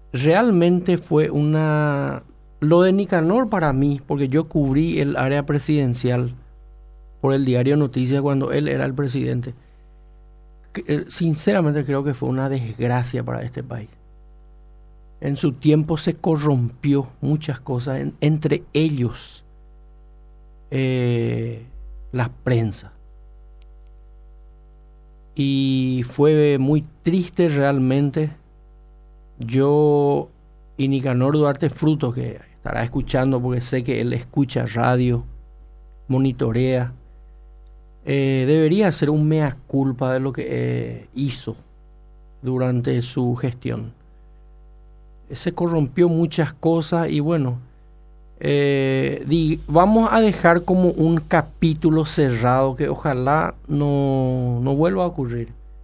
realmente fue lo de Nicanor para mí, porque yo cubrí el área presidencial por el diario Noticias cuando él era el presidente. Sinceramente creo que fue una desgracia para este país. En su tiempo se corrompió muchas cosas, entre ellos la prensa. Y fue muy triste realmente. Yo y Nicanor Duarte Frutos, que estará escuchando porque sé que él escucha radio, monitorea, debería hacer un mea culpa de lo que hizo durante su gestión. Se corrompió muchas cosas y bueno, vamos a dejar como un capítulo cerrado que ojalá no vuelva a ocurrir.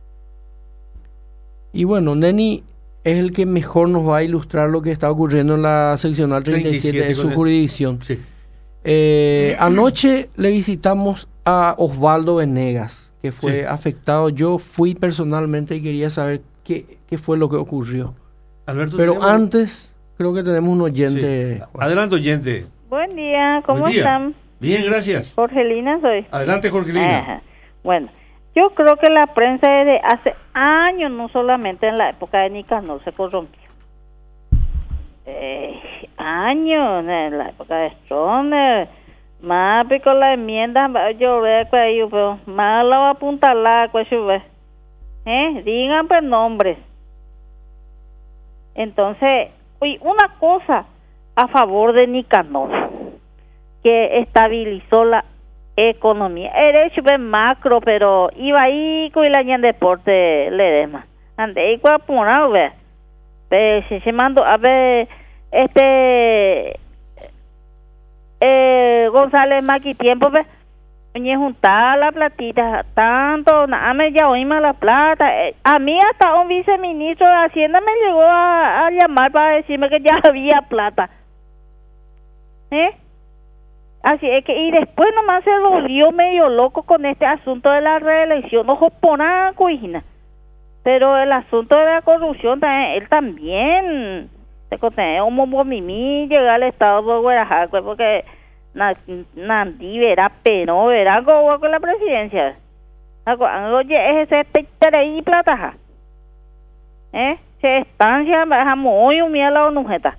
Y bueno, Neni es el que mejor nos va a ilustrar lo que está ocurriendo en la seccional 37 de su jurisdicción. Sí. Anoche le visitamos a Osvaldo Venegas, que fue afectado. Yo fui personalmente y quería saber qué fue lo que ocurrió. Alberto, pero antes, creo que tenemos un oyente. Sí. Adelante, oyente. Buen día, ¿cómo están? Bien, gracias. Jorgelina soy. Adelante, Jorgelina. Ajá. Bueno, yo creo que la prensa desde hace años, no solamente en la época de Nicanor, se corrompió. Años, en la época de Stroner, más con la enmienda, yo veo que ahí, pero más lo va a apuntalar, pues, digan pues nombres. Entonces, una cosa a favor de Nicanor, que estabilizó la economía. Era hecho macro, pero iba ahí con el año deporte le dema. Ande y cuapunado, ve. Se mandó a ver González Maqui tiempo, ve. Oye, juntar la platita, tanto, nada me ya oímos la plata. A mí hasta un viceministro de Hacienda me llegó a llamar para decirme que ya había plata. Así es que, y después nomás se volvió medio loco con este asunto de la reelección. Ojo, pona cuijina. Pero el asunto de la corrupción también, él también se contiene un bombomimí, llega al estado de Guarajaco, porque Nandi verá, pero verá como con la presidencia. Oye, ese te y plata. Se estancia, bajamos hoy un mía la onujeta.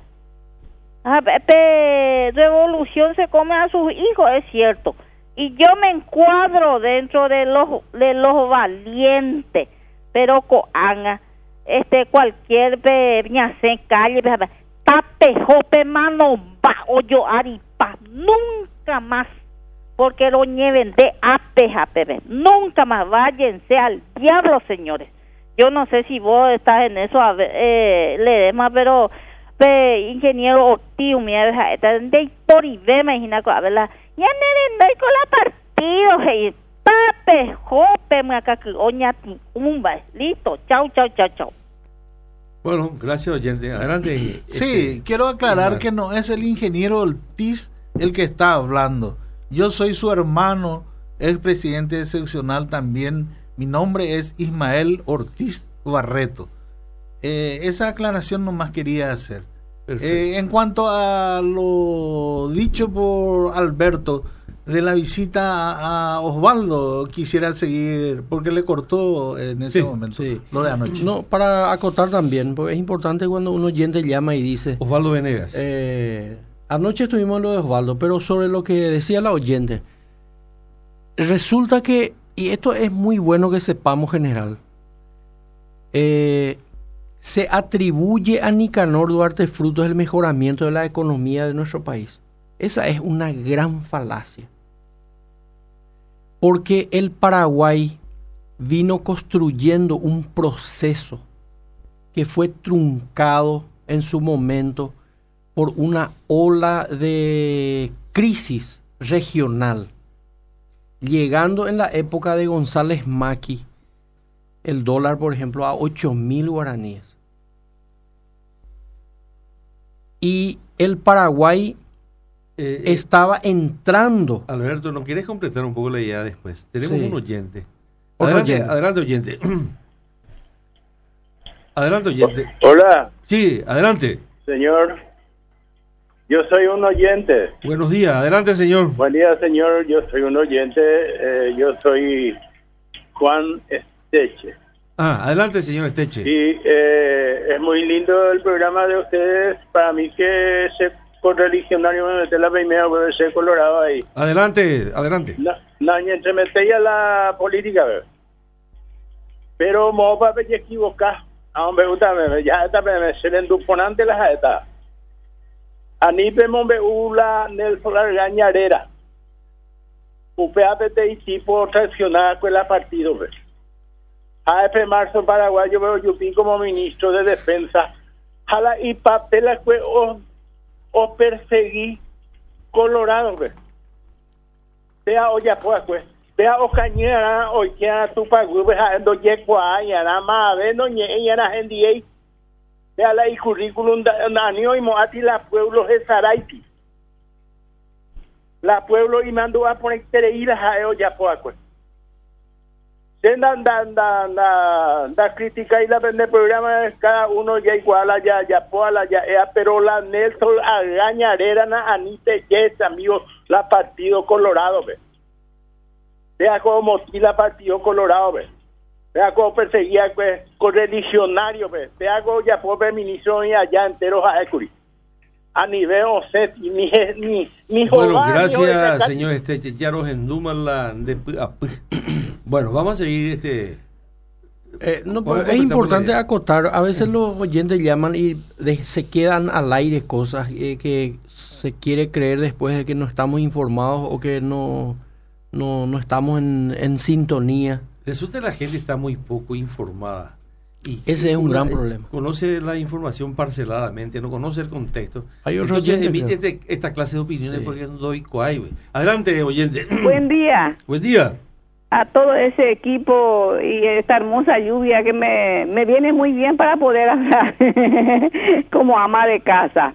Revolución se come a sus hijos, es cierto. Y yo me encuadro dentro de los valientes, pero coanga, cualquier ñacén calle, tape, jope, mano, bajo yo aripa, nunca más, porque lo lleven de apeja, nunca más, váyanse al diablo, señores. Yo no sé si vos estás en eso, le demás, pero ingeniero Ortiz, mira, de por y ve, me imagina, a verla, ya no con la partido, hey, tape, jope, me acá que oñati, listo, chau. Bueno, gracias, oyente. Adelante. Sí, quiero aclarar que no es el ingeniero Ortiz el que está hablando. Yo soy su hermano, el presidente seccional también. Mi nombre es Ismael Ortiz Barreto. Esa aclaración nomás quería hacer. En cuanto a lo dicho por Alberto de la visita a Osvaldo, quisiera seguir porque le cortó en ese momento lo de anoche. No, para acotar también, porque es importante cuando un oyente llama y dice Osvaldo Venegas. Anoche estuvimos en lo de Osvaldo, pero sobre lo que decía la oyente, resulta que, y esto es muy bueno que sepamos, general, se atribuye a Nicanor Duarte Frutos el mejoramiento de la economía de nuestro país. Esa es una gran falacia. Porque el Paraguay vino construyendo un proceso que fue truncado en su momento por una ola de crisis regional. Llegando en la época de González Maqui, el dólar, por ejemplo, a 8.000 guaraníes. Y el Paraguay estaba entrando. Alberto, ¿no quieres completar un poco la idea después? Tenemos un oyente. Adelante, oyente. Adelante, oyente. Hola, Sí, adelante. señor. Yo soy un oyente. Buenos días, adelante, señor. Buen día, señor. Yo soy un oyente. Yo soy Juan Esteche. Adelante, señor Esteche. Y es muy lindo el programa de ustedes. Para mí que ese correligionario me mete la primera vez ese colorado ahí. Adelante, adelante. No, entre meter a la política, ¿verdad? Pero mo para que equivocar. Hombre, ya está, se le enduponante la jaeta. Anipe mombe ula Nelson Argañarera. UPAPT y tipo traicionada con la partido, ¿ves? AFP Marzo Paraguayo veo Yupín como ministro de defensa. Jala y papela que o perseguí Colorado, ¿ves? Vea olla pues. Vea o cañera hoy que a tu pagu ando yekwa ya na ma ve no nye ya na NDA. Vea la currículum nanio y moati la pueblo de Saraiti. La pueblo y mando a poner tereira a olla pues. Da crítica y la vende programa cada uno ya igual ya poala ya pero la Nelson Argañarera na anite yes amigo la partido Colorado ve. Vea cómo motila partido Colorado, ve. Vea cómo perseguía pues, con religionario, ve. Vea cómo ya fue ministro y allá enteros a Ecuri. A nivel OSET, ni Bueno, gracias, señor Esteche. Ya nos enduman la... Bueno, vamos a seguir es importante acotar, a veces los oyentes llaman y se quedan al aire cosas que se quiere creer después de que no estamos informados o que no estamos en sintonía. Resulta que la gente está muy poco informada. Y ese es un gran problema. Conoce la información parceladamente, no conoce el contexto. Entonces emite esta clase de opiniones porque no doy cuay. Adelante, oyente. Buen día. Buen día. A todo ese equipo y esta hermosa lluvia que me viene muy bien para poder hablar como ama de casa.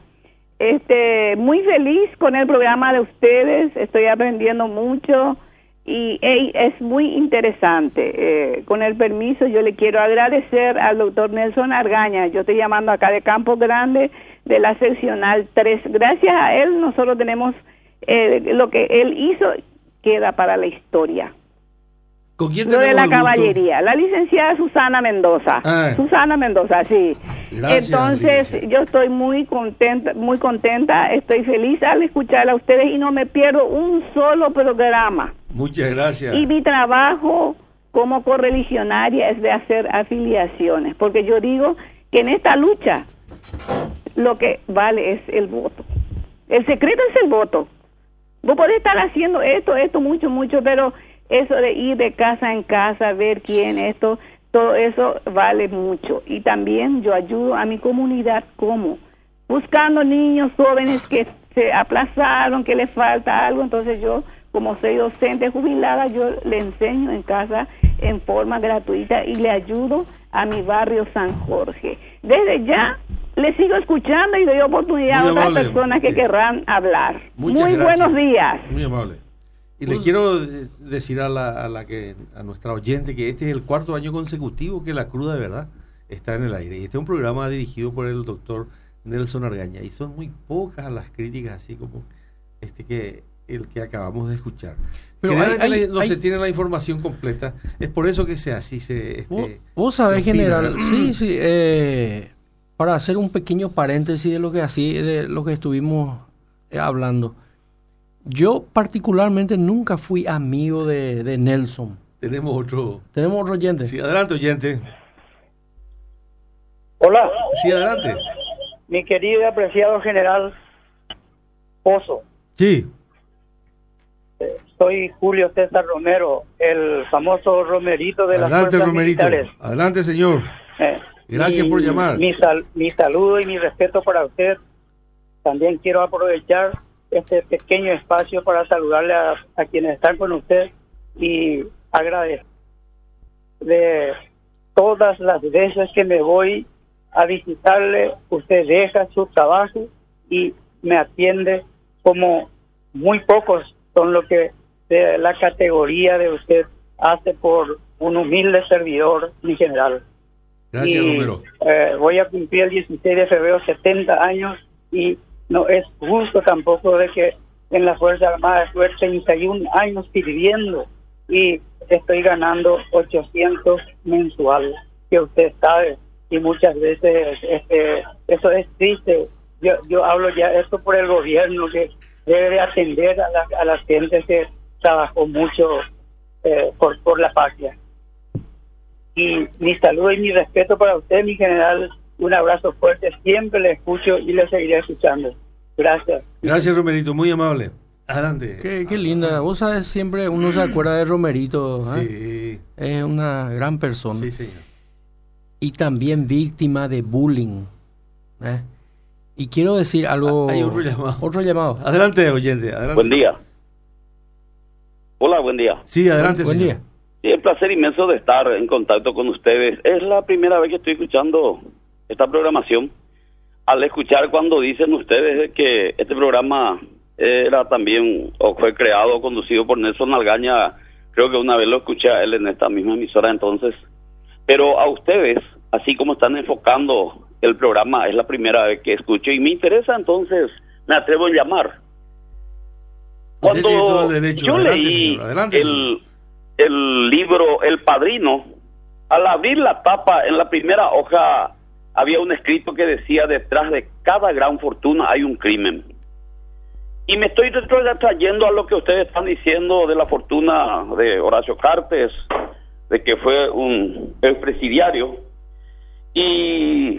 Muy feliz con el programa de ustedes, estoy aprendiendo mucho y es muy interesante. Con el permiso, yo le quiero agradecer al doctor Nelson Argaña. Yo estoy llamando acá de Campo Grande, de la seccional 3. Gracias a él, nosotros tenemos lo que él hizo, queda para la historia. ¿Con quién lo de la el gusto? Caballería, la licenciada Susana Mendoza. Susana Mendoza, sí. Gracias, entonces, yo estoy muy contenta, estoy feliz al escuchar a ustedes y no me pierdo un solo programa. Muchas gracias. Y mi trabajo como correligionaria es de hacer afiliaciones, porque yo digo que en esta lucha lo que vale es el voto. El secreto es el voto. Vos podés estar haciendo esto, mucho, pero eso de ir de casa en casa, ver quién, todo eso vale mucho. Y también yo ayudo a mi comunidad, ¿cómo? Buscando niños jóvenes que se aplazaron, que les falta algo. Entonces yo, como soy docente jubilada, yo le enseño en casa en forma gratuita y le ayudo a mi barrio San Jorge. Desde ya le sigo escuchando y doy oportunidad a otras personas que querrán hablar. Muy buenos días. Muy amable. Y le quiero decir a nuestra oyente que este es el 4º año consecutivo que La Cruda de Verdad está en el aire. Y este es un programa dirigido por el doctor Nelson Argaña. Y son muy pocas las críticas, así como el que acabamos de escuchar. Pero se tiene la información completa. Es por eso que vos sabés, general, sí, para hacer un pequeño paréntesis de lo que estuvimos hablando. Yo particularmente nunca fui amigo de Nelson. Tenemos otro oyente. Sí, adelante, oyente. Hola. Sí, adelante. Mi querido y apreciado general Pozo. Sí. Soy Julio César Romero, el famoso Romerito de las fuerzas militares. Adelante, señor. Gracias por llamar. Mi saludo y mi respeto para usted. También quiero aprovechar este pequeño espacio para saludarle a quienes están con usted y agradecer de todas las veces que me voy a visitarle, usted deja su trabajo y me atiende como muy pocos son lo que de la categoría de usted hace por un humilde servidor, mi general. Gracias, Romero. Voy a cumplir el 16 de febrero 70 años y no es justo tampoco de que en la Fuerza Armada estuve 31 años sirviendo y estoy ganando 800 mensuales, que usted sabe, y muchas veces eso es triste. Yo hablo ya esto por el gobierno, que debe de atender a la gente que trabajó mucho por la patria. Y mi saludo y mi respeto para usted, mi general. Un abrazo fuerte, siempre le escucho y le seguiré escuchando. Gracias. Gracias, Romerito, muy amable. Adelante. Qué linda. Vos sabes, siempre uno se acuerda de Romerito. Sí. Es una gran persona. Sí, señor. Y también víctima de bullying. Y quiero decir algo. Hay otro llamado. Otro llamado. Adelante, oyente. Adelante. Buen día. Hola, buen día. Sí, adelante, buen señor. día. Sí, el placer inmenso de estar en contacto con ustedes. Es la primera vez que estoy escuchando esta programación. Al escuchar cuando dicen ustedes que este programa era también, o fue creado, conducido por Nelson Argaña, creo que una vez lo escuché a él en esta misma emisora entonces. Pero a ustedes, así como están enfocando el programa, es la primera vez que escucho y me interesa, entonces me atrevo a llamar. Cuando yo leí el libro El Padrino, al abrir la tapa, en la primera hoja había un escrito que decía: detrás de cada gran fortuna hay un crimen. Y me estoy retrotrayendo a lo que ustedes están diciendo de la fortuna de Horacio Cartes, de que fue un expresidiario, y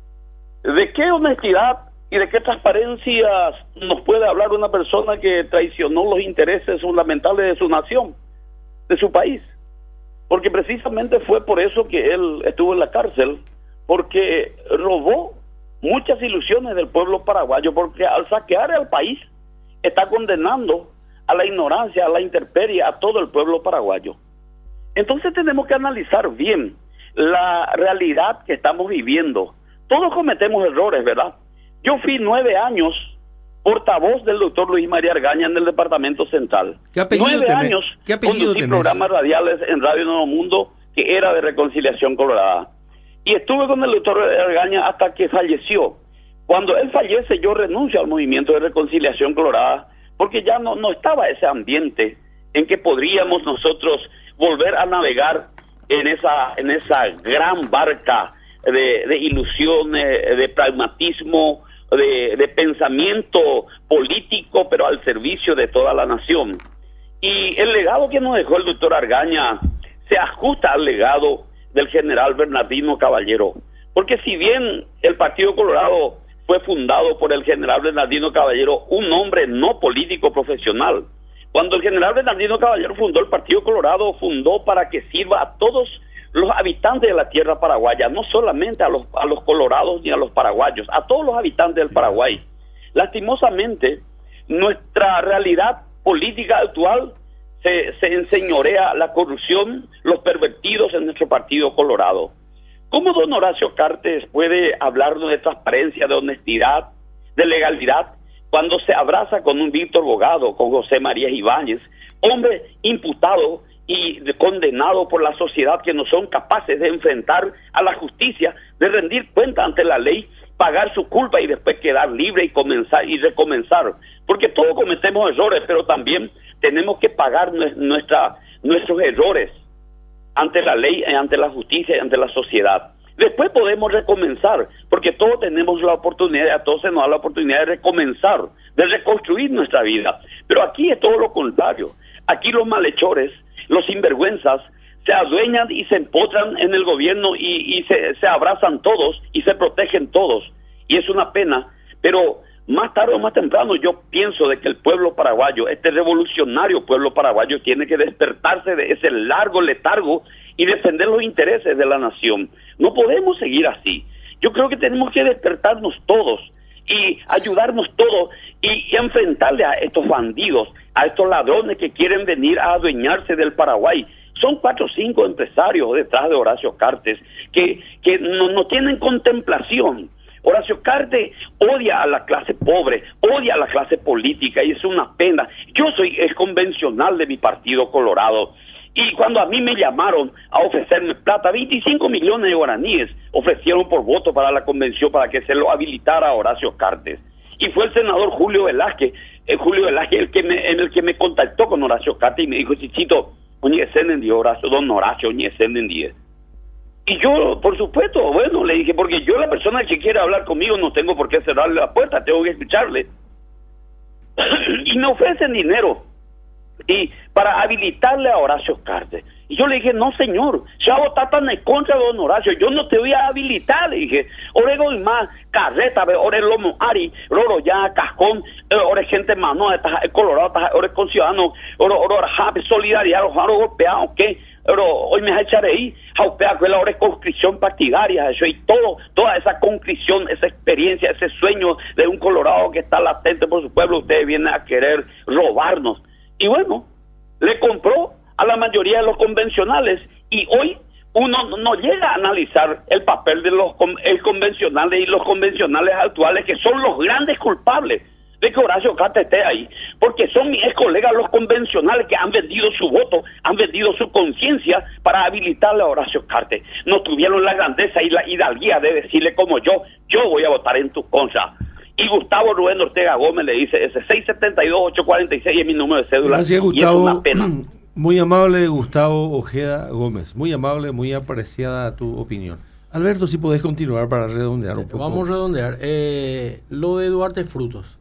de qué honestidad y de qué transparencia nos puede hablar una persona que traicionó los intereses fundamentales de su nación, de su país. Porque precisamente fue por eso que él estuvo en la cárcel, porque robó muchas ilusiones del pueblo paraguayo, porque al saquear al país está condenando a la ignorancia, a la intemperie, a todo el pueblo paraguayo. Entonces tenemos que analizar bien la realidad que estamos viviendo. Todos cometemos errores, ¿verdad? Yo fui 9 años portavoz del doctor Luis María Argaña en el Departamento Central. ¿Qué apellido 9 tenés? años ¿Qué apellido conducí tenés? programas radiales en Radio Nuevo Mundo, que era de Reconciliación Colorada. Y estuve con el doctor Argaña hasta que falleció. Cuando él fallece, yo renuncio al movimiento de Reconciliación Colorada, porque ya no estaba ese ambiente en que podríamos nosotros volver a navegar en esa gran barca de ilusiones, de pragmatismo, de pensamiento político, pero al servicio de toda la nación. Y el legado que nos dejó el doctor Argaña se ajusta al legado del general Bernardino Caballero, porque si bien el Partido Colorado fue fundado por el general Bernardino Caballero, un hombre no político profesional, cuando el general Bernardino Caballero fundó el Partido Colorado, fundó para que sirva a todos los habitantes de la tierra paraguaya, no solamente a los colorados ni a los paraguayos, a todos los habitantes del Paraguay. Lastimosamente, nuestra realidad política actual se enseñorea la corrupción, los pervertidos en nuestro Partido Colorado. ¿Cómo don Horacio Cartes puede hablarnos de transparencia, de honestidad, de legalidad, cuando se abraza con un Víctor Bogado, con José María Ibáñez, hombre imputado y condenado por la sociedad, que no son capaces de enfrentar a la justicia, de rendir cuenta ante la ley, pagar su culpa y después quedar libre y comenzar y recomenzar? Porque todos cometemos errores, pero también tenemos que pagar nuestros errores ante la ley, ante la justicia y ante la sociedad. Después podemos recomenzar, porque todos tenemos la oportunidad, a todos se nos da la oportunidad de recomenzar, de reconstruir nuestra vida. Pero aquí es todo lo contrario. Aquí los malhechores, los sinvergüenzas, se adueñan y se empotran en el gobierno y se abrazan todos y se protegen todos. Y es una pena, pero más tarde o más temprano yo pienso de que el pueblo paraguayo, este revolucionario pueblo paraguayo, tiene que despertarse de ese largo letargo y defender los intereses de la nación. No podemos seguir así. Yo creo que tenemos que despertarnos todos y ayudarnos todos y enfrentarle a estos bandidos, a estos ladrones que quieren venir a adueñarse del Paraguay. Son 4 o 5 empresarios detrás de Horacio Cartes que no tienen contemplación. Horacio Cartes odia a la clase pobre, odia a la clase política, y es una pena. Yo soy convencional de mi Partido Colorado Y cuando a mí me llamaron a ofrecerme plata, 25 millones de guaraníes ofrecieron por voto para la convención para que se lo habilitara a Horacio Cartes. Y fue el senador Julio Velázquez el que me contactó con Horacio Cartes y me dijo, Chichito, don Horacio, y yo, por supuesto, bueno, le dije, porque yo, la persona que quiere hablar conmigo, no tengo por qué cerrarle la puerta, tengo que escucharle. Y me ofrecen dinero y para habilitarle a Horacio Cartes. Y yo le dije, no señor, ya votaste en contra de don Horacio, yo no te voy a habilitar, le dije. Orego y más, carreta, ore lomo ari, roro ya, cascón, ore gente mano, colorado, ore con ciudadanos, ore solidaridad, ore golpeado, ¿qué? Hoy me echaré ahí, jaupea que la hora es conscripción partidaria, eso y toda esa conscripción, esa experiencia, ese sueño de un colorado que está latente por su pueblo, ustedes vienen a querer robarnos. Y bueno, le compró a la mayoría de los convencionales y hoy uno no llega a analizar el papel de los convencionales y los convencionales actuales, que son los grandes culpables de que Horacio Cartes esté ahí, porque son mis ex colegas los convencionales que han vendido su voto, han vendido su conciencia para habilitarle a Horacio Cartes. No tuvieron la grandeza y la hidalguía de decirle como yo voy a votar en tu contra. Y Gustavo Rubén Ortega Gómez le dice, ese 672-846 es mi número de cédula. Gracias, Gustavo. Y es una pena. Muy amable, Gustavo Ojeda Gómez. Muy amable, muy apreciada tu opinión. Alberto, si podés continuar para redondear un poco. Vamos a redondear. Lo de Duarte Frutos.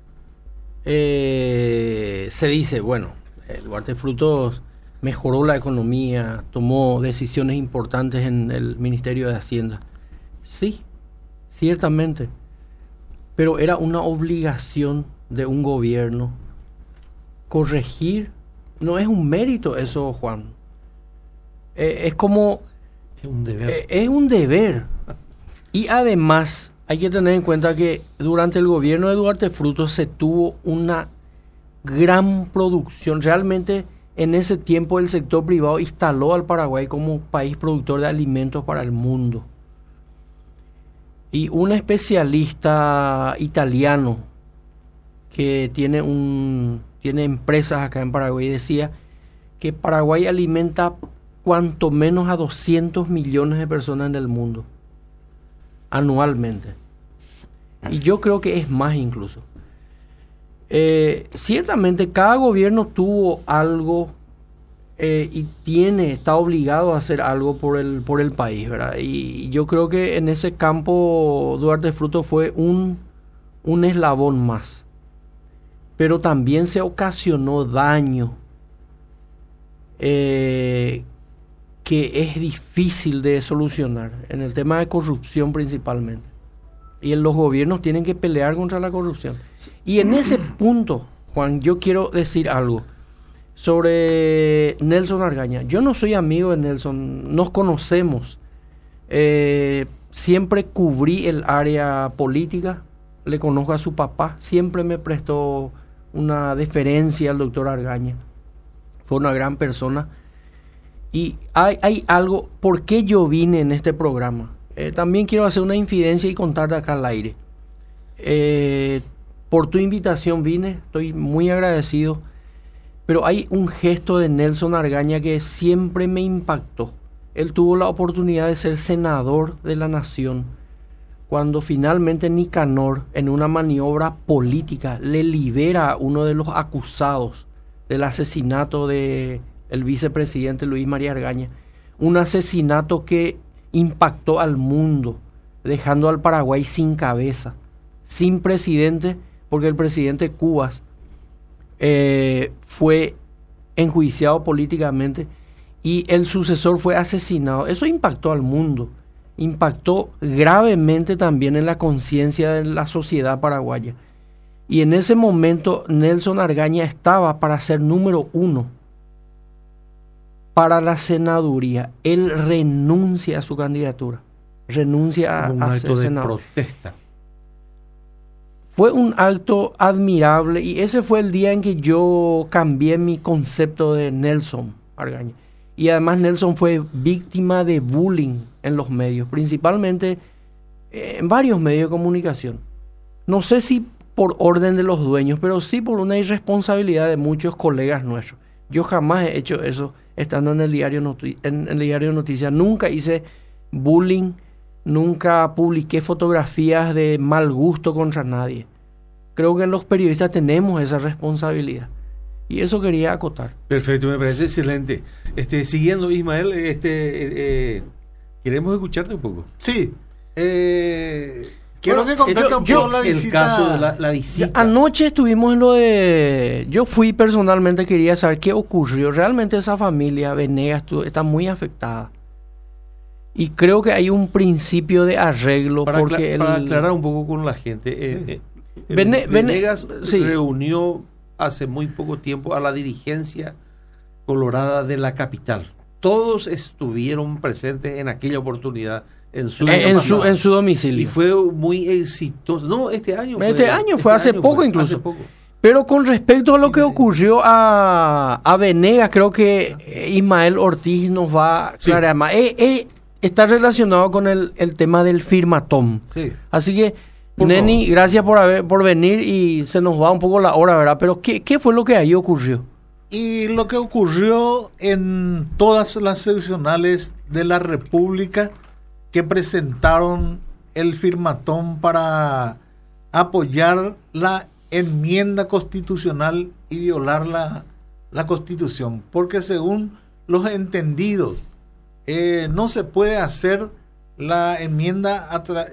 Se dice, bueno, Duarte Frutos mejoró la economía, tomó decisiones importantes en el Ministerio de Hacienda. Sí, ciertamente. Pero era una obligación de un gobierno corregir. No es un mérito eso, Juan. Es como... Es un deber. Es un deber. Y además hay que tener en cuenta que durante el gobierno de Duarte Frutos se tuvo una gran producción. Realmente en ese tiempo el sector privado instaló al Paraguay como país productor de alimentos para el mundo. Y un especialista italiano que tiene empresas acá en Paraguay decía que Paraguay alimenta cuanto menos a 200 millones de personas en el mundo anualmente. Y yo creo que es más incluso. Ciertamente cada gobierno tuvo algo y está obligado a hacer algo por el país, ¿verdad? Y yo creo que en ese campo Duarte Frutos fue un eslabón más. Pero también se ocasionó daño que es difícil de solucionar en el tema de corrupción principalmente. Y los gobiernos tienen que pelear contra la corrupción. Y en ese punto, Juan, yo quiero decir algo sobre Nelson Argaña. Yo no soy amigo de Nelson, nos conocemos. Siempre cubrí el área política, le conozco a su papá, siempre me prestó una deferencia al doctor Argaña. Fue una gran persona. Y hay algo, ¿por qué yo vine en este programa? También quiero hacer una infidencia y contarte acá al aire. Por tu invitación vine, estoy muy agradecido. Pero hay un gesto de Nelson Argaña que siempre me impactó. Él tuvo la oportunidad de ser senador de la nación cuando finalmente Nicanor, en una maniobra política, le libera a uno de los acusados del asesinato del vicepresidente Luis María Argaña. Un asesinato que impactó al mundo, dejando al Paraguay sin cabeza, sin presidente, porque el presidente Cubas fue enjuiciado políticamente y el sucesor fue asesinado. Eso impactó al mundo, impactó gravemente también en la conciencia de la sociedad paraguaya. Y en ese momento Nelson Argaña estaba para ser número 1 para la senaduría. Él renuncia a su candidatura, renuncia a ser senador. Protesta. Fue un acto admirable y ese fue el día en que yo cambié mi concepto de Nelson Argaña. Y además Nelson fue víctima de bullying en los medios, principalmente en varios medios de comunicación. No sé si por orden de los dueños, pero sí por una irresponsabilidad de muchos colegas nuestros. Yo jamás he hecho eso estando en el diario Noticias. Nunca hice bullying, nunca publiqué fotografías de mal gusto contra nadie. Creo que los periodistas tenemos esa responsabilidad. Y eso quería acotar. Perfecto, me parece excelente. Siguiendo, Ismael, queremos escucharte un poco. Sí. Quiero que conteste un poco la visita. El caso de la visita. Anoche estuvimos en lo de... Yo fui personalmente, quería saber qué ocurrió. Realmente esa familia Venegas está muy afectada. Y creo que hay un principio de arreglo. Para aclarar un poco con la gente. Venegas reunió hace muy poco tiempo a la dirigencia colorada de la capital. Todos estuvieron presentes en aquella oportunidad en su domicilio. Y fue muy exitoso. No, este año fue hace poco incluso. Hace poco. Pero con respecto a lo que ocurrió a Venegas, creo que Ismael Ortiz nos va a aclarar más. Está relacionado con el tema del firmatón. Sí. Así que, Neni, gracias por venir, y se nos va un poco la hora, ¿verdad? Pero ¿qué fue lo que ahí ocurrió? Y lo que ocurrió en todas las seccionales de la República que presentaron el firmatón para apoyar la enmienda constitucional y violar la Constitución, porque según los entendidos no se puede hacer la enmienda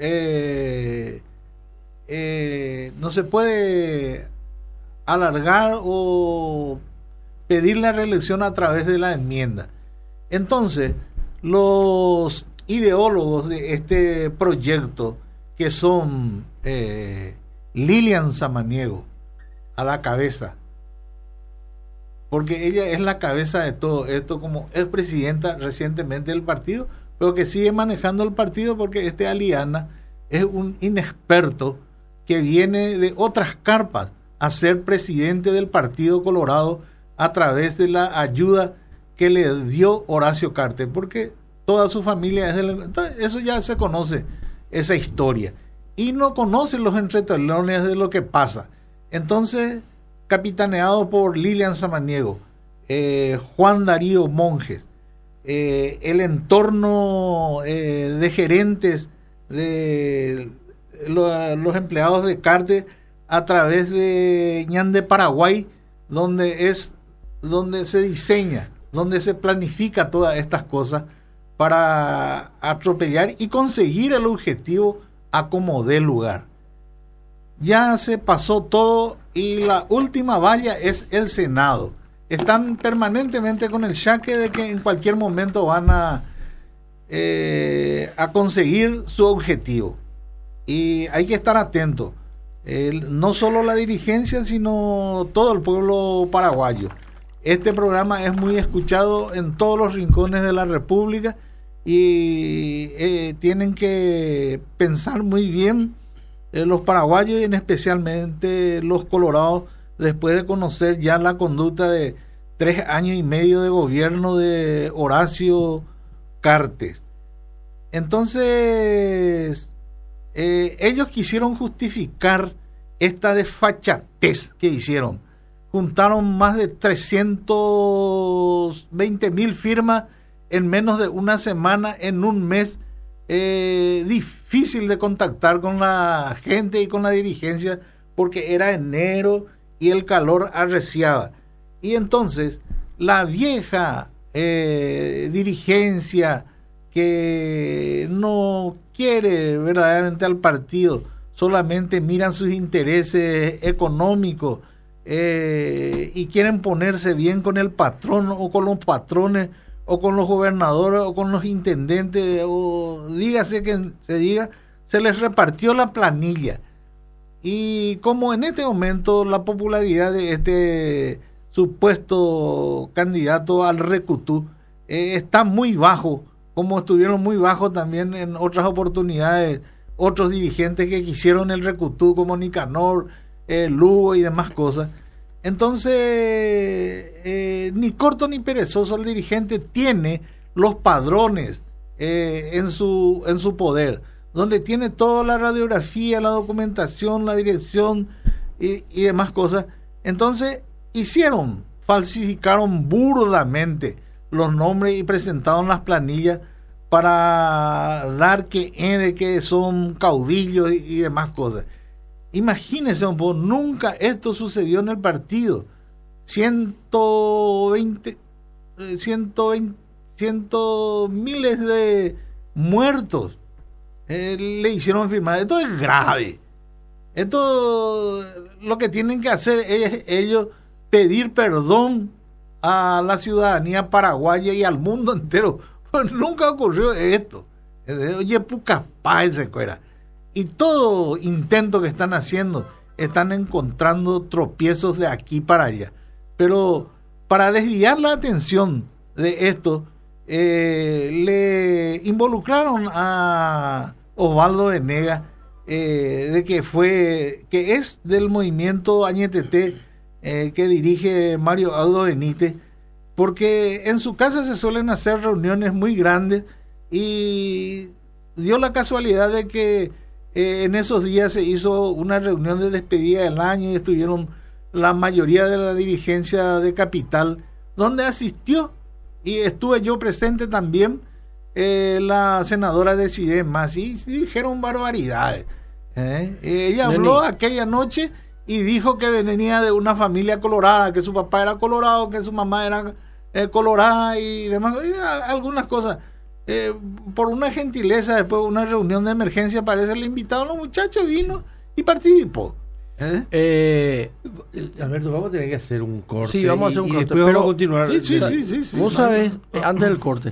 no se puede alargar o pedir la reelección a través de la enmienda. Entonces, los ideólogos de este proyecto, que son Lilian Samaniego a la cabeza, porque ella es la cabeza de todo esto, como es presidenta recientemente del partido, pero que sigue manejando el partido, porque Aliana es un inexperto que viene de otras carpas a ser presidente del Partido Colorado a través de la ayuda que le dio Horacio Cartes, porque toda su familia es entonces, eso ya se conoce, esa historia, y no conocen los entretelones de lo que pasa. Entonces, capitaneado por Lilian Samaniego, Juan Darío Monjes, el entorno de gerentes de los empleados de Cartes a través de Ñan de Paraguay, donde se diseña, donde se planifica todas estas cosas para atropellar y conseguir el objetivo a como dé lugar. Ya se pasó todo y la última valla es el Senado. Están permanentemente con el jaque de que en cualquier momento van a conseguir su objetivo. Y hay que estar atento. No solo la dirigencia, sino todo el pueblo paraguayo. Este programa es muy escuchado en todos los rincones de la República y tienen que pensar muy bien los paraguayos, y especialmente los colorados, después de conocer ya la conducta de 3 años y medio de gobierno de Horacio Cartes. Entonces, ellos quisieron justificar esta desfachatez que hicieron. Juntaron más de 320,000 firmas en menos de una semana, en un mes. Difícil de contactar con la gente y con la dirigencia, porque era enero y el calor arreciaba. Y entonces la vieja dirigencia, que no quiere verdaderamente al partido, solamente miran sus intereses económicos y quieren ponerse bien con el patrón o con los patrones o con los gobernadores o con los intendentes, o dígase que se diga, se les repartió la planilla. Y como en este momento la popularidad de este supuesto candidato al Recutú está muy bajo, como estuvieron muy bajos también en otras oportunidades otros dirigentes que quisieron el Recutú, como Nicanor, Lugo y demás cosas. Entonces, ni corto ni perezoso, el dirigente tiene los padrones en su poder, donde tiene toda la radiografía, la documentación, la dirección y demás cosas. Entonces, falsificaron burdamente los nombres y presentados en las planillas para dar que son caudillos y demás cosas. Imagínense un poco, nunca esto sucedió en el partido. 120 miles de muertos le hicieron firmar. Esto es grave. Esto, lo que tienen que hacer es ellos pedir perdón a la ciudadanía paraguaya y al mundo entero. Pues nunca ocurrió esto. Oye, puca paz se cuera. Y todo intento que están haciendo, están encontrando tropiezos de aquí para allá. Pero para desviar la atención de esto, le involucraron a Osvaldo Venegas, que es del movimiento Añetete, que dirige Mario Audo Benítez, porque en su casa se suelen hacer reuniones muy grandes y dio la casualidad de que en esos días se hizo una reunión de despedida del año y estuvieron la mayoría de la dirigencia de Capital, donde asistió y estuve yo presente también la senadora de Sidema, y dijeron barbaridades. Ella habló aquella noche y dijo que venía de una familia colorada, que su papá era colorado, que su mamá era colorada y demás, y algunas cosas. Por una gentileza, después de una reunión de emergencia, parece el invitado a los muchachos vino y participó. Alberto, vamos a tener que hacer un corte. Sí, vamos a hacer un corte. Después vamos a continuar. Sí. Vos sabés, antes del corte,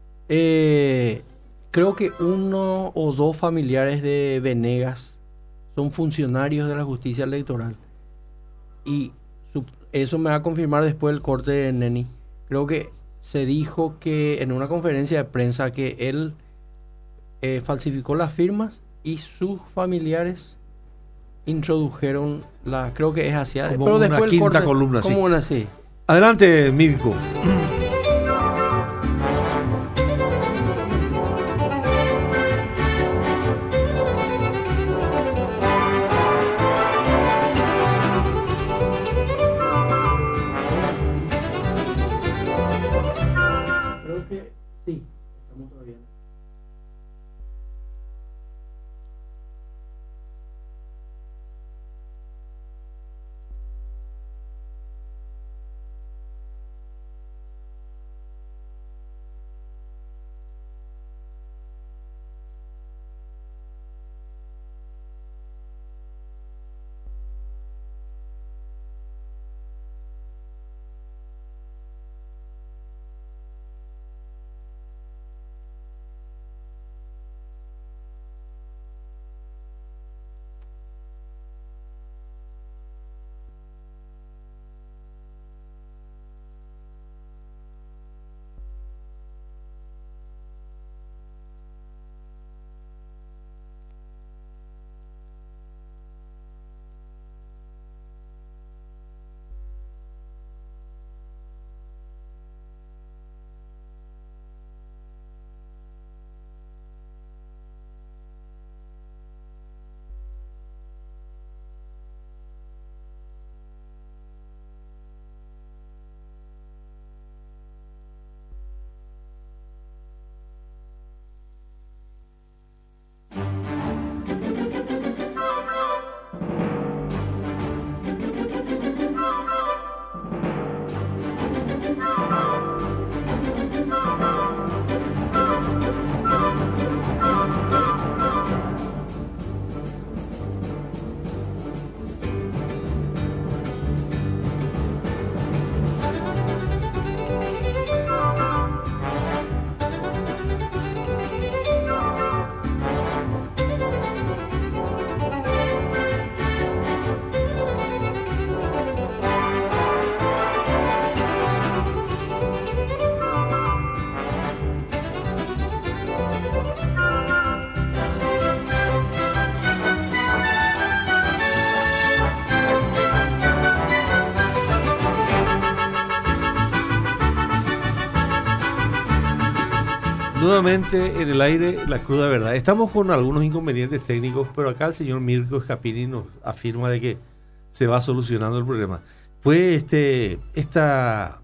creo que uno o dos familiares de Venegas son funcionarios de la justicia electoral. Y eso me va a confirmar después del corte de Neni. Creo que se dijo que en una conferencia de prensa que él falsificó las firmas y sus familiares introdujeron creo que es hacia como pero una después quinta el corte, columna, como sí. una así. Adelante, Mirko. Creo que sí, estamos todavía. Nuevamente en el aire, la cruda verdad. Estamos con algunos inconvenientes técnicos, pero acá el señor Mirko Scapini nos afirma de que se va solucionando el problema. Fue esta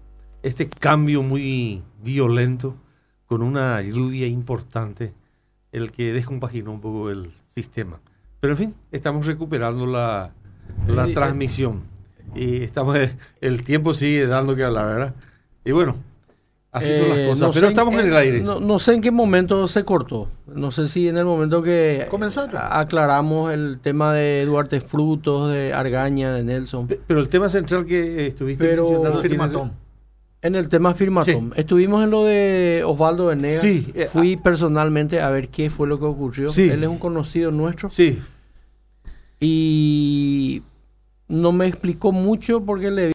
este cambio muy violento con una lluvia importante, el que descompaginó un poco el sistema. Pero en fin, estamos recuperando la transmisión y el tiempo sigue dando que hablar, ¿verdad? Y bueno, así son las cosas, pero estamos en el aire. No sé en qué momento se cortó. No sé si en el momento que aclaramos el tema de Duarte Frutos, de Argaña, de Nelson. Pero el tema central que estuviste mencionando, Firmatón. En el tema Firmatón. Sí. Estuvimos en lo de Osvaldo Venegas. Sí. Fui personalmente a ver qué fue lo que ocurrió. Sí. Él es un conocido nuestro. Sí. Y no me explicó mucho porque le